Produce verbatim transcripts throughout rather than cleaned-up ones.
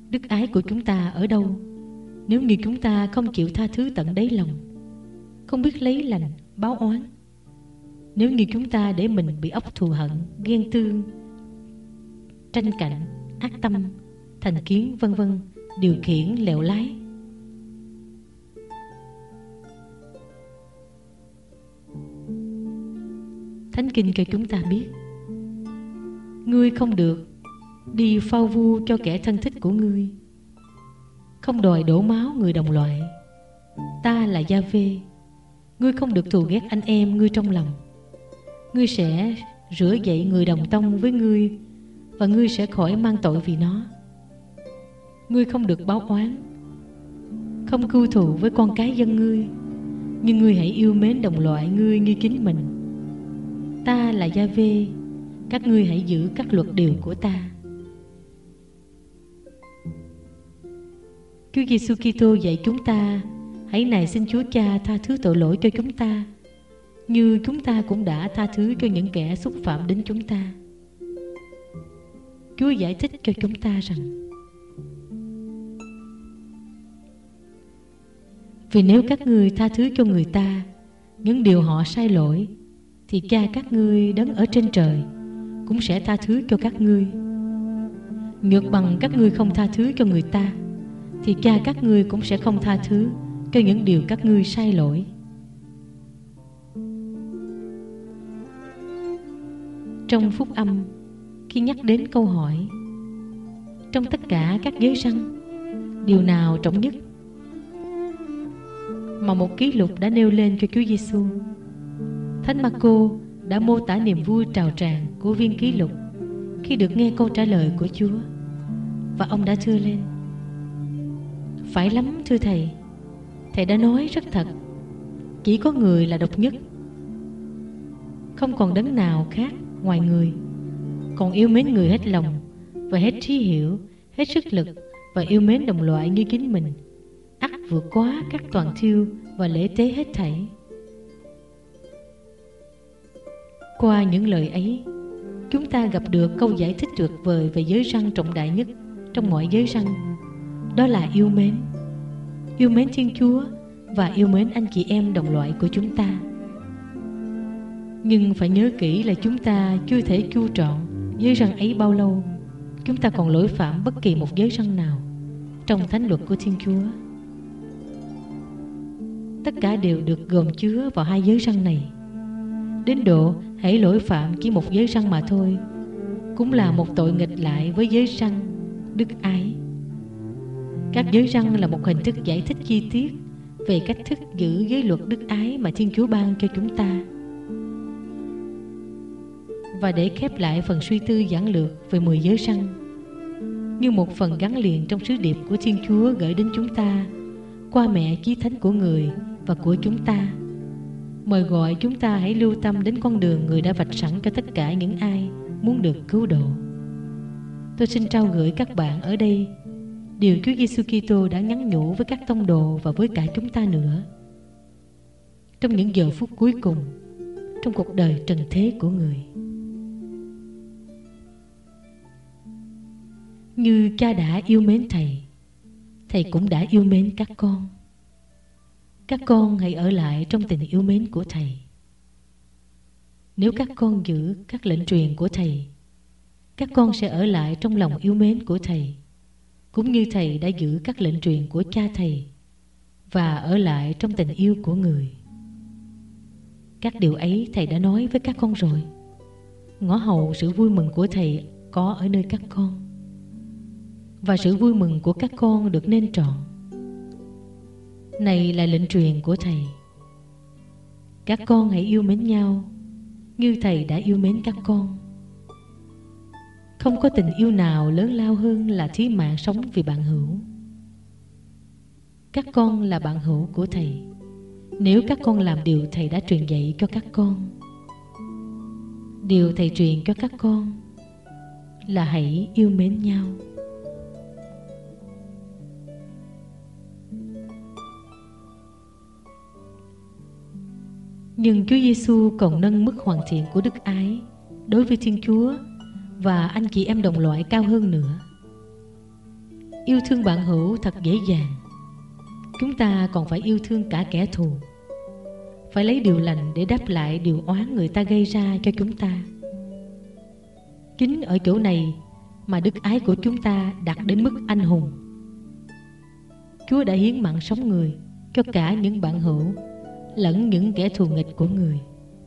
Đức ái của chúng ta ở đâu nếu như chúng ta không chịu tha thứ tận đáy lòng, không biết lấy lành báo oán? Nếu như chúng ta để mình bị óc thù hận, ghen tương, tranh cạnh, ác tâm, thành kiến vân vân điều khiển lèo lái. Thánh Kinh cho chúng ta biết, ngươi không được đi phao vu cho kẻ thân thích của ngươi, không đòi đổ máu người đồng loại. Ta là Gia-vê. Ngươi không được thù ghét anh em ngươi trong lòng. Ngươi sẽ rửa dậy người đồng tông với ngươi, và ngươi sẽ khỏi mang tội vì nó. Ngươi không được báo oán, không cưu thù với con cái dân ngươi, nhưng ngươi hãy yêu mến đồng loại ngươi như chính mình. Ta là Gia-vê. Các ngươi hãy giữ các luật điều của ta. Chúa Giêsu Kitô dạy chúng ta hãy nài xin Chúa Cha tha thứ tội lỗi cho chúng ta, như chúng ta cũng đã tha thứ cho những kẻ xúc phạm đến chúng ta. Chúa giải thích cho chúng ta rằng, vì nếu các ngươi tha thứ cho người ta những điều họ sai lỗi, thì Cha các ngươi đấng ở trên trời cũng sẽ tha thứ cho các ngươi. Ngược bằng các ngươi không tha thứ cho người ta, thì Cha các ngươi cũng sẽ không tha thứ cho những điều các ngươi sai lỗi. Trong phúc âm, khi nhắc đến câu hỏi trong tất cả các giới răn, điều nào trọng nhất, mà một ký lục đã nêu lên cho Chúa Giêsu, Thánh Marco đã mô tả niềm vui trào tràn của viên ký lục khi được nghe câu trả lời của Chúa, và ông đã thưa lên: phải lắm thưa Thầy, Thầy đã nói rất thật. Chỉ có người là độc nhất, không còn đấng nào khác ngoài người. Còn yêu mến người hết lòng và hết trí hiểu, hết sức lực, và yêu mến đồng loại như chính mình, ắt vượt quá các toàn thiêu và lễ tế hết thảy. Qua những lời ấy, chúng ta gặp được câu giải thích tuyệt vời về giới răn trọng đại nhất trong mọi giới răn, đó là yêu mến. Yêu mến Thiên Chúa và yêu mến anh chị em đồng loại của chúng ta. Nhưng phải nhớ kỹ là chúng ta chưa thể chu trọn giới răn ấy bao lâu. Chúng ta còn lỗi phạm bất kỳ một giới răn nào trong thánh luật của Thiên Chúa. Tất cả đều được gồm chứa vào hai giới răn này. Đến độ hãy lỗi phạm chỉ một giới răn mà thôi cũng là một tội nghịch lại với giới răn đức ái. Các giới răn là một hình thức giải thích chi tiết về cách thức giữ giới luật đức ái mà Thiên Chúa ban cho chúng ta. Và để khép lại phần suy tư giản lược về mười giới răn, như một phần gắn liền trong sứ điệp của Thiên Chúa gửi đến chúng ta qua mẹ chí thánh của người và của chúng ta, mời gọi chúng ta hãy lưu tâm đến con đường người đã vạch sẵn cho tất cả những ai muốn được cứu độ. Tôi xin trao gửi các bạn ở đây điều Chúa Giêsu Kitô đã nhắn nhủ với các tông đồ và với cả chúng ta nữa trong những giờ phút cuối cùng trong cuộc đời trần thế của người. Như Cha đã yêu mến Thầy, Thầy cũng đã yêu mến các con. Các con hãy ở lại trong tình yêu mến của Thầy. Nếu các con giữ các lệnh truyền của Thầy, các con sẽ ở lại trong lòng yêu mến của Thầy, cũng như Thầy đã giữ các lệnh truyền của Cha Thầy và ở lại trong tình yêu của người. Các điều ấy Thầy đã nói với các con rồi. Ngõ hầu sự vui mừng của Thầy có ở nơi các con, và sự vui mừng của các con được nên trọn. Này là lệnh truyền của Thầy: các con hãy yêu mến nhau như Thầy đã yêu mến các con. Không có tình yêu nào lớn lao hơn là thí mạng sống vì bạn hữu. Các con là bạn hữu của Thầy nếu các con làm điều Thầy đã truyền dạy cho các con. Điều Thầy truyền cho các con là hãy yêu mến nhau. Nhưng Chúa Giêsu còn nâng mức hoàn thiện của đức ái đối với Thiên Chúa và anh chị em đồng loại cao hơn nữa. Yêu thương bạn hữu thật dễ dàng. Chúng ta còn phải yêu thương cả kẻ thù, phải lấy điều lành để đáp lại điều oán người ta gây ra cho chúng ta. Chính ở chỗ này mà đức ái của chúng ta đạt đến mức anh hùng. Chúa đã hiến mạng sống người cho cả những bạn hữu lẫn những kẻ thù nghịch của người.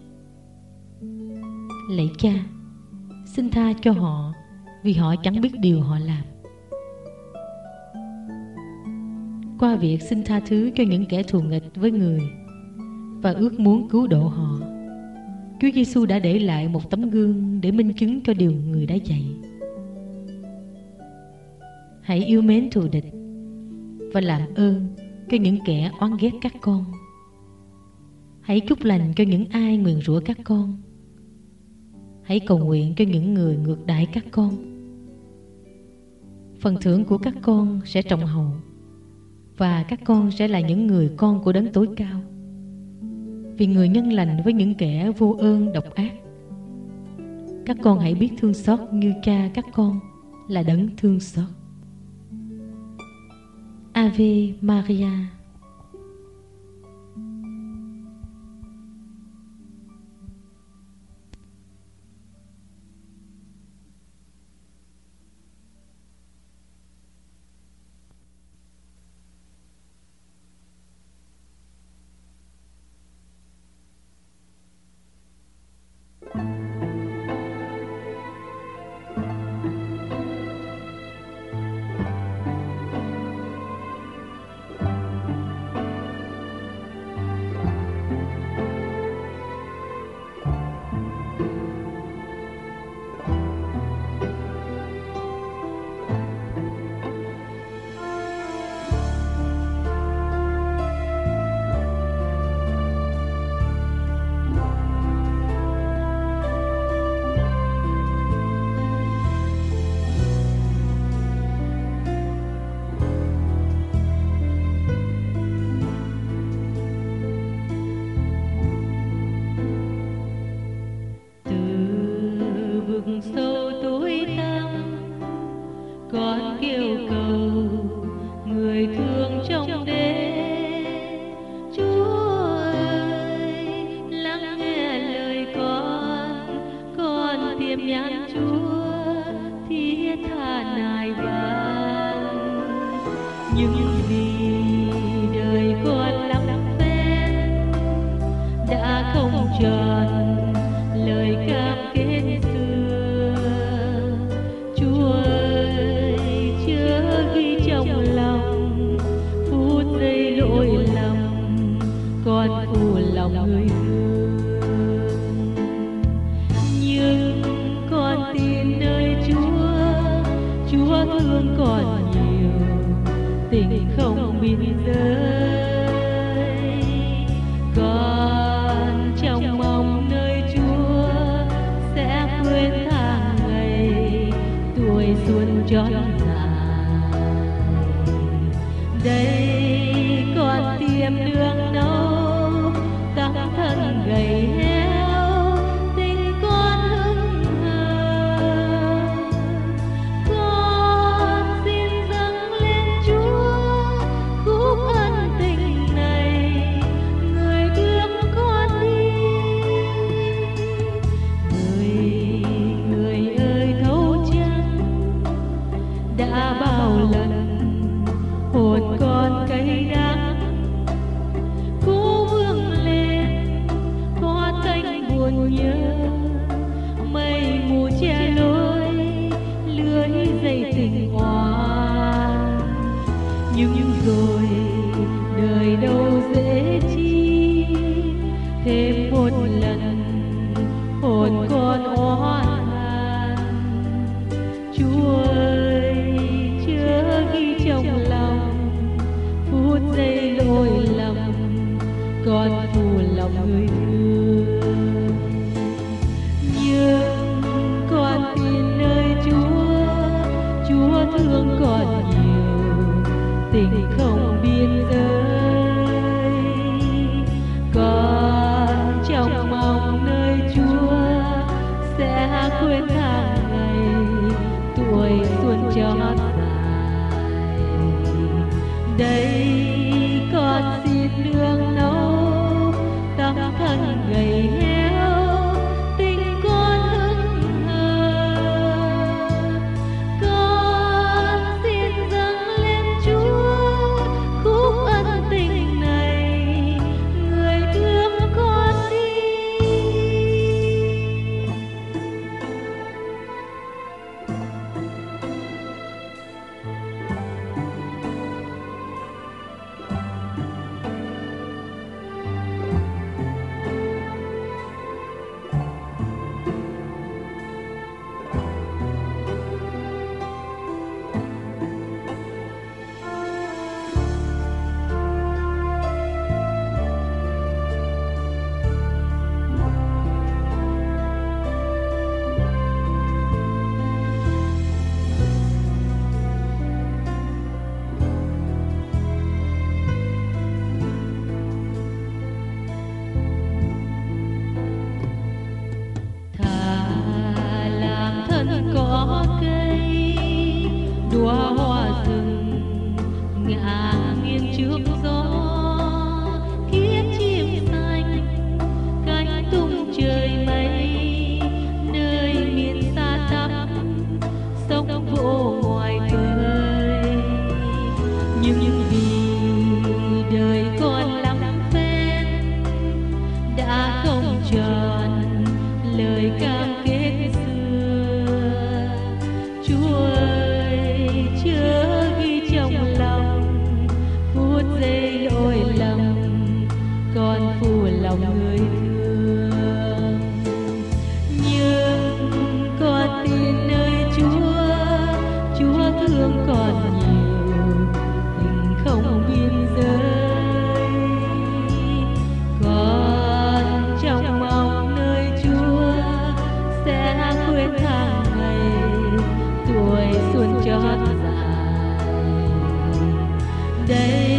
Lạy Cha, xin tha cho họ vì họ chẳng biết điều họ làm. Qua việc xin tha thứ cho những kẻ thù nghịch với người và ước muốn cứu độ họ, Chúa Giêsu đã để lại một tấm gương để minh chứng cho điều người đã dạy. Hãy yêu mến thù địch và làm ơn cho những kẻ oán ghét các con. Hãy chúc lành cho những ai nguyền rủa các con. Hãy cầu nguyện cho những người ngược đãi các con. Phần thưởng của các con sẽ trọng hậu, và các con sẽ là những người con của Đấng Tối Cao, vì người nhân lành với những kẻ vô ơn độc ác. Các con hãy biết thương xót như Cha các con là Đấng thương xót. Ave Maria. quên tháng ngày tuổi xuân cho dài. Đây con xin nương nấu tấm thân gầy héo, tình con hững hờ. Con xin dâng lên Chúa khúc ân tình này, người thương con đi. Có cây đóa hoa rừng ngả nghiêng trước gió, khiến chim xanh cánh tung trời mây, nơi miền xa tăm sông vỗ ngoài khơi. Nhưng vì đời con lắm phen đã không tròn lời cam kết xưa, Chúa ơi chớ ghi trong lòng phút giây lỗi lầm, con phụ lòng người thương. Nhưng con tin nơi Chúa, Chúa thương con nhiều, tình không biên giới. Con trong mong nơi Chúa sẽ quên tháng ngày tuổi xuân chót dài. Đây